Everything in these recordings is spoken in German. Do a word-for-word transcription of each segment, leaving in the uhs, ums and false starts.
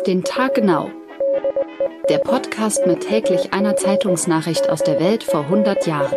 Auf den Tag genau. Der Podcast mit täglich einer Zeitungsnachricht aus der Welt vor hundert Jahren.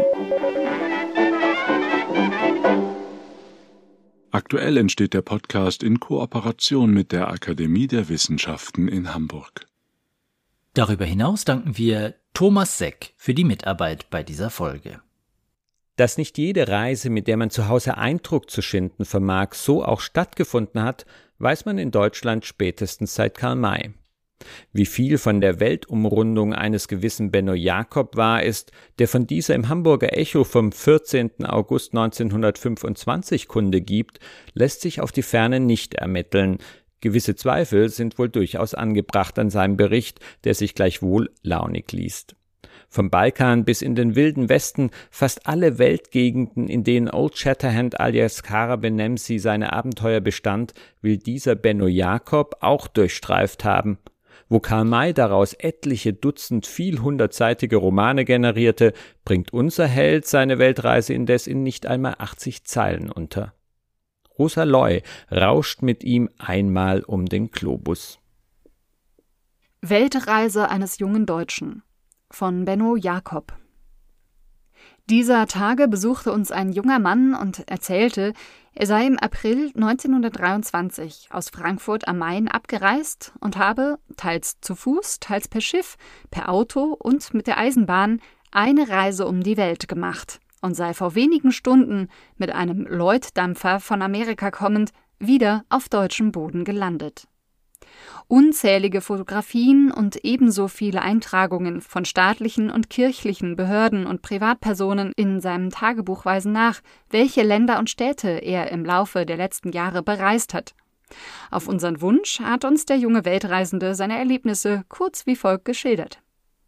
Aktuell entsteht der Podcast in Kooperation mit der Akademie der Wissenschaften in Hamburg. Darüber hinaus danken wir Thomas Seck für die Mitarbeit bei dieser Folge. Dass nicht jede Reise, mit der man zu Hause Eindruck zu schinden vermag, so auch stattgefunden hat, weiß man in Deutschland spätestens seit Karl May. Wie viel von der Weltumrundung eines gewissen Benno Jakob wahr ist, der von dieser im Hamburger Echo vom vierzehnten August neunzehnhundertfünfundzwanzig Kunde gibt, lässt sich auf die Ferne nicht ermitteln. Gewisse Zweifel sind wohl durchaus angebracht an seinem Bericht, der sich gleichwohl launig liest. Vom Balkan bis in den wilden Westen, fast alle Weltgegenden, in denen Old Shatterhand alias Kara Benemsi seine Abenteuer bestand, will dieser Benno Jakob auch durchstreift haben. Wo Karl May daraus etliche Dutzend vielhundertseitige Romane generierte, bringt unser Held seine Weltreise indes in nicht einmal achtzig Zeilen unter. Rosa Loy rauscht mit ihm einmal um den Globus. Weltreise eines jungen Deutschen von Benno Jakob. Dieser Tage besuchte uns ein junger Mann und erzählte, er sei im April neunzehnhundertdreiundzwanzig aus Frankfurt am Main abgereist und habe, teils zu Fuß, teils per Schiff, per Auto und mit der Eisenbahn, eine Reise um die Welt gemacht und sei vor wenigen Stunden mit einem Lloyd-Dampfer von Amerika kommend wieder auf deutschem Boden gelandet. Unzählige Fotografien und ebenso viele Eintragungen von staatlichen und kirchlichen Behörden und Privatpersonen in seinem Tagebuch weisen nach, welche Länder und Städte er im Laufe der letzten Jahre bereist hat. Auf unseren Wunsch hat uns der junge Weltreisende seine Erlebnisse kurz wie folgt geschildert.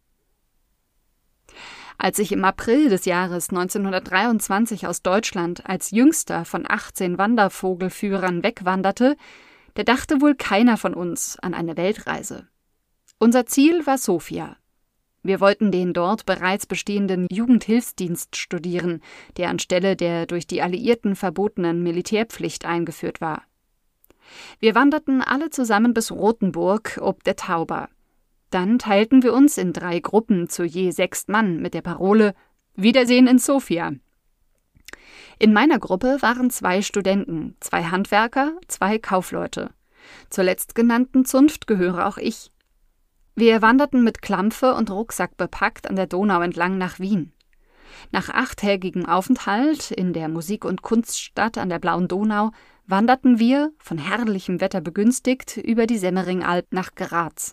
Als ich im April des Jahres neunzehnhundertdreiundzwanzig aus Deutschland als jüngster von achtzehn Wandervogelführern wegwanderte, da dachte wohl keiner von uns an eine Weltreise. Unser Ziel war Sofia. Wir wollten den dort bereits bestehenden Jugendhilfsdienst studieren, der anstelle der durch die Alliierten verbotenen Militärpflicht eingeführt war. Wir wanderten alle zusammen bis Rothenburg ob der Tauber. Dann teilten wir uns in drei Gruppen zu je sechs Mann mit der Parole »Wiedersehen in Sofia«. In meiner Gruppe waren zwei Studenten, zwei Handwerker, zwei Kaufleute. Zur letztgenannten Zunft gehöre auch ich. Wir wanderten mit Klampfe und Rucksack bepackt an der Donau entlang nach Wien. Nach achttägigem Aufenthalt in der Musik- und Kunststadt an der Blauen Donau wanderten wir, von herrlichem Wetter begünstigt, über die Semmeringalb nach Graz.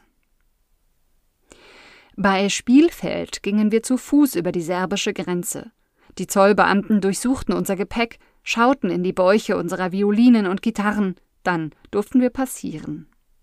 Bei Spielfeld gingen wir zu Fuß über die serbische Grenze. Die Zollbeamten durchsuchten unser Gepäck, schauten in die Bäuche unserer Violinen und Gitarren, dann durften wir passieren.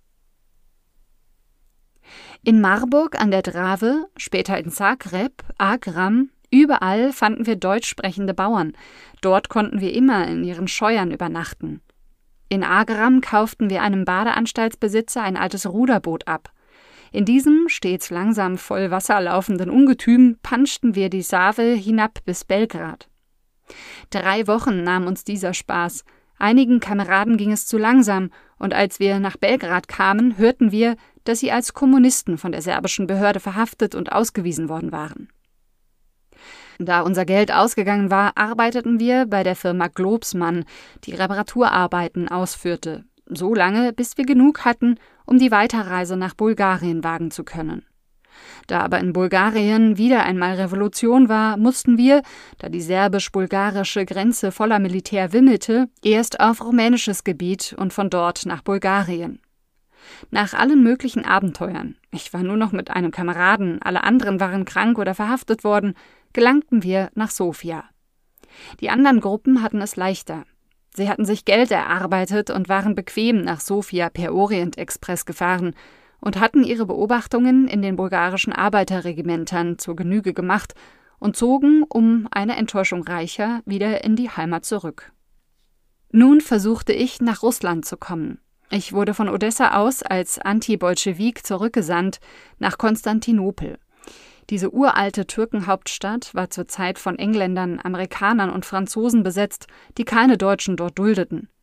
In Marburg an der Drave, später in Zagreb, Agram, überall fanden wir deutsch sprechende Bauern. Dort konnten wir immer in ihren Scheuern übernachten. In Agram kauften wir einem Badeanstaltsbesitzer ein altes Ruderboot ab. In diesem stets langsam voll Wasser laufenden Ungetüm panschten wir die Save hinab bis Belgrad. Drei Wochen nahm uns dieser Spaß. Einigen Kameraden ging es zu langsam, und als wir nach Belgrad kamen, hörten wir, dass sie als Kommunisten von der serbischen Behörde verhaftet und ausgewiesen worden waren. Da unser Geld ausgegangen war, arbeiteten wir bei der Firma Globsmann, die Reparaturarbeiten ausführte, so lange, bis wir genug hatten, um die Weiterreise nach Bulgarien wagen zu können. Da aber in Bulgarien wieder einmal Revolution war, mussten wir, da die serbisch-bulgarische Grenze voller Militär wimmelte, erst auf rumänisches Gebiet und von dort nach Bulgarien. Nach allen möglichen Abenteuern, ich war nur noch mit einem Kameraden, alle anderen waren krank oder verhaftet worden, gelangten wir nach Sofia. Die anderen Gruppen hatten es leichter. Sie hatten sich Geld erarbeitet und waren bequem nach Sofia per Orient-Express gefahren und hatten ihre Beobachtungen in den bulgarischen Arbeiterregimentern zur Genüge gemacht und zogen, um eine Enttäuschung reicher, wieder in die Heimat zurück. Nun versuchte ich, nach Russland zu kommen. Ich wurde von Odessa aus als Anti-Bolschewik zurückgesandt nach Konstantinopel. Diese uralte Türkenhauptstadt war zur Zeit von Engländern, Amerikanern und Franzosen besetzt, die keine Deutschen dort duldeten.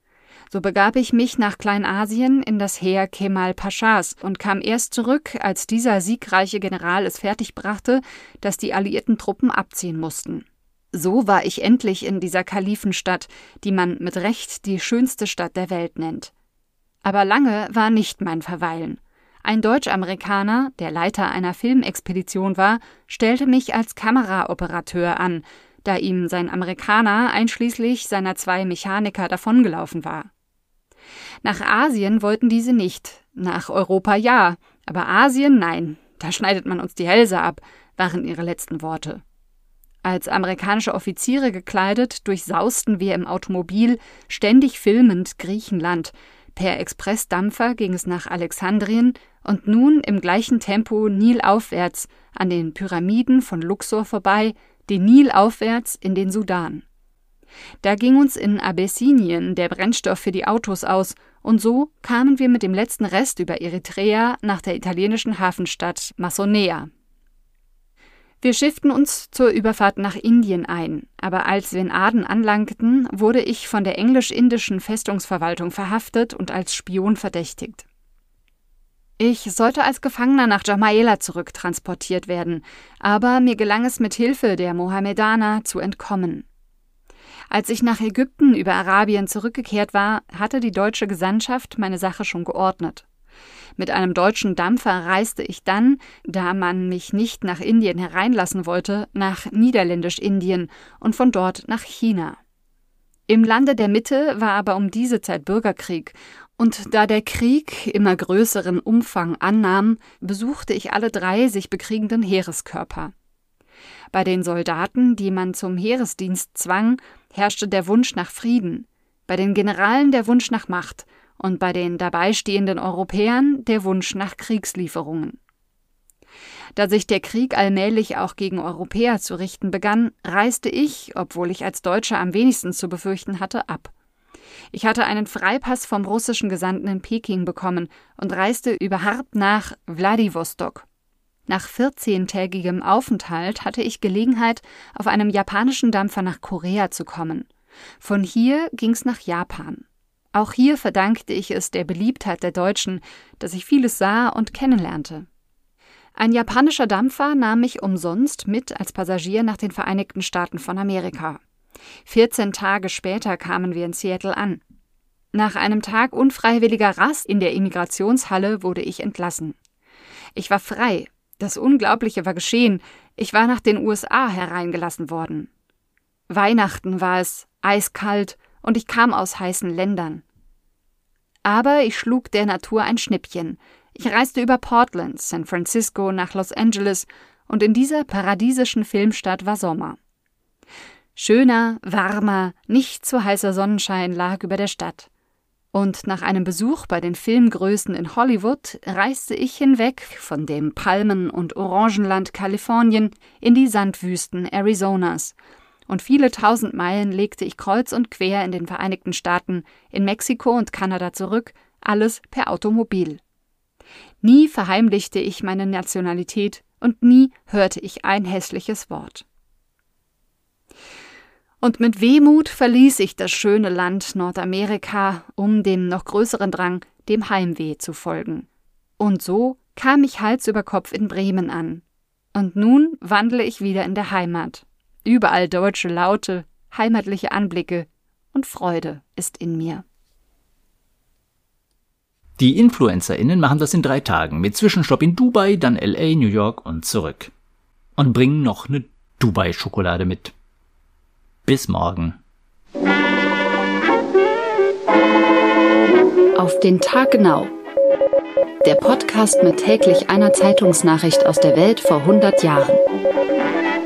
So begab ich mich nach Kleinasien in das Heer Kemal Paschas und kam erst zurück, als dieser siegreiche General es fertigbrachte, dass die alliierten Truppen abziehen mussten. So war ich endlich in dieser Kalifenstadt, die man mit Recht die schönste Stadt der Welt nennt. Aber lange war nicht mein Verweilen. Ein Deutsch-Amerikaner, der Leiter einer Filmexpedition war, stellte mich als Kameraoperateur an, da ihm sein Amerikaner einschließlich seiner zwei Mechaniker davongelaufen war. Nach Asien wollten diese nicht, nach Europa ja, aber Asien nein, da schneidet man uns die Hälse ab, waren ihre letzten Worte. Als amerikanische Offiziere gekleidet, durchsausten wir im Automobil, ständig filmend Griechenland. Per Expressdampfer ging es nach Alexandrien und nun im gleichen Tempo nilaufwärts an den Pyramiden von Luxor vorbei, den Nil aufwärts in den Sudan. Da ging uns in Abessinien der Brennstoff für die Autos aus und so kamen wir mit dem letzten Rest über Eritrea nach der italienischen Hafenstadt Massonea. Wir schifften uns zur Überfahrt nach Indien ein, aber als wir in Aden anlangten, wurde ich von der englisch-indischen Festungsverwaltung verhaftet und als Spion verdächtigt. Ich sollte als Gefangener nach Jamaila zurücktransportiert werden, aber mir gelang es mit Hilfe der Mohammedaner zu entkommen. Als ich nach Ägypten über Arabien zurückgekehrt war, hatte die deutsche Gesandtschaft meine Sache schon geordnet. Mit einem deutschen Dampfer reiste ich dann, da man mich nicht nach Indien hereinlassen wollte, nach Niederländisch-Indien und von dort nach China. Im Lande der Mitte war aber um diese Zeit Bürgerkrieg, und da der Krieg immer größeren Umfang annahm, besuchte ich alle drei sich bekriegenden Heereskörper. Bei den Soldaten, die man zum Heeresdienst zwang, herrschte der Wunsch nach Frieden, bei den Generalen der Wunsch nach Macht und bei den dabei stehenden Europäern der Wunsch nach Kriegslieferungen. Da sich der Krieg allmählich auch gegen Europäer zu richten begann, reiste ich, obwohl ich als Deutscher am wenigsten zu befürchten hatte, ab. Ich hatte einen Freipass vom russischen Gesandten in Peking bekommen und reiste über Harb nach Wladiwostok. Nach vierzehntägigem Aufenthalt hatte ich Gelegenheit, auf einem japanischen Dampfer nach Korea zu kommen. Von hier ging's nach Japan. Auch hier verdankte ich es der Beliebtheit der Deutschen, dass ich vieles sah und kennenlernte. Ein japanischer Dampfer nahm mich umsonst mit als Passagier nach den Vereinigten Staaten von Amerika. vierzehn Tage später kamen wir in Seattle an. Nach einem Tag unfreiwilliger Rast in der Immigrationshalle wurde ich entlassen. Ich war frei. Das Unglaubliche war geschehen. Ich war nach den U S A hereingelassen worden. Weihnachten war es, eiskalt, und ich kam aus heißen Ländern. Aber ich schlug der Natur ein Schnippchen. Ich reiste über Portland, San Francisco nach Los Angeles, und in dieser paradiesischen Filmstadt war Sommer. Schöner, warmer, nicht zu heißer Sonnenschein lag über der Stadt. Und nach einem Besuch bei den Filmgrößen in Hollywood reiste ich hinweg von dem Palmen- und Orangenland Kalifornien in die Sandwüsten Arizonas. Und viele tausend Meilen legte ich kreuz und quer in den Vereinigten Staaten, in Mexiko und Kanada zurück, alles per Automobil. Nie verheimlichte ich meine Nationalität und nie hörte ich ein hässliches Wort. Und mit Wehmut verließ ich das schöne Land Nordamerika, um dem noch größeren Drang, dem Heimweh zu folgen. Und so kam ich Hals über Kopf in Bremen an. Und nun wandle ich wieder in der Heimat. Überall deutsche Laute, heimatliche Anblicke und Freude ist in mir. Die InfluencerInnen machen das in drei Tagen, mit Zwischenstopp in Dubai, dann L A, New York und zurück. Und bringen noch eine Dubai-Schokolade mit. Bis morgen. Auf den Tag genau. Der Podcast mit täglich einer Zeitungsnachricht aus der Welt vor hundert Jahren.